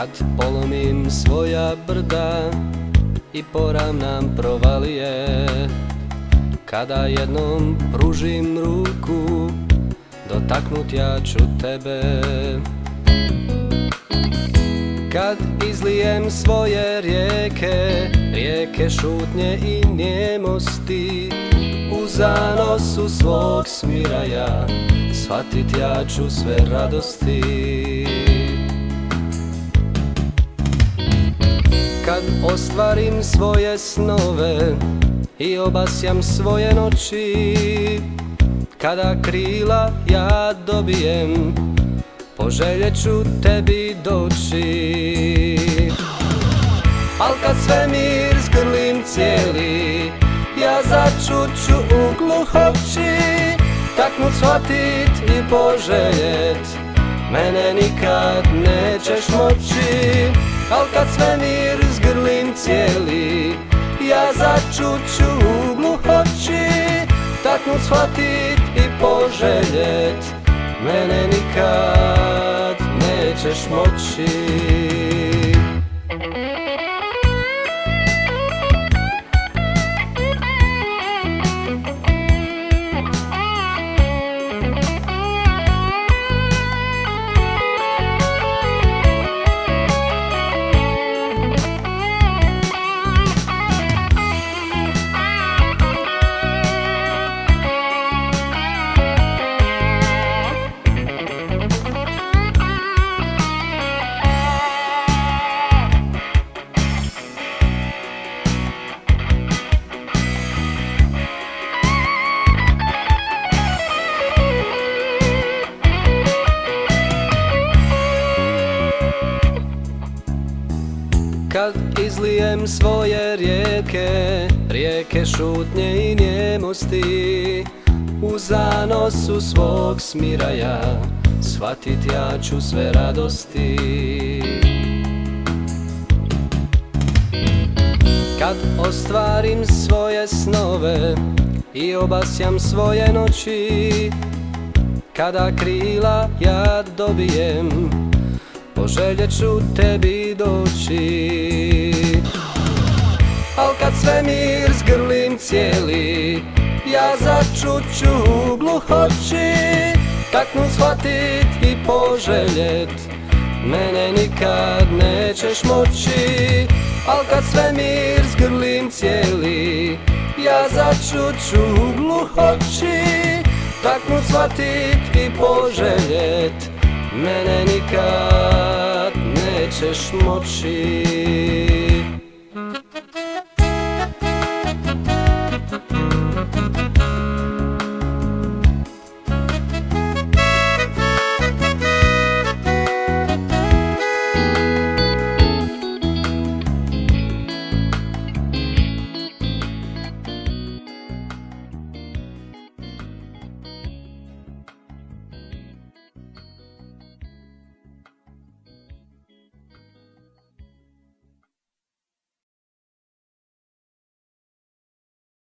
Kad polomim svoja brda i poravnam provalije, kada jednom pružim ruku, dotaknut ja ću tebe. Kad izlijem svoje rijeke, rijeke šutnje i njemosti, u zanosu svog smiraja shvatit ja ću sve radosti. Kad ostvarim svoje snove i obasjam svoje noći, kada krila ja dobijem, poželjet ću tebi doći. Al kad svemir zgrlim cijeli, ja začuću u gluhoći, taknut shvatit i poželjet, mene nikad nećeš moći. Al kad svemir zgrlim cijeli, ja začuću u gluhoći, taknut shvatit i poželjet, mene nikad nećeš moći. Kad izlijem svoje rijeke, rijeke šutnje i njemosti, u zanosu svog smiraja shvatit ja ću sve radosti. Kad ostvarim svoje snove i obasjam svoje noći, kada krila ja dobijem, poželjet ću tebi doći. Al kad svemir zgrlim cijeli, ja začuću u gluhoći, taknut shvatit i poželjet, mene nikad nećeš moći. Al kad svemir zgrlim cijeli, ja začuću u gluhoći, taknut shvatit i poželjet, mene nikad nećeš moći.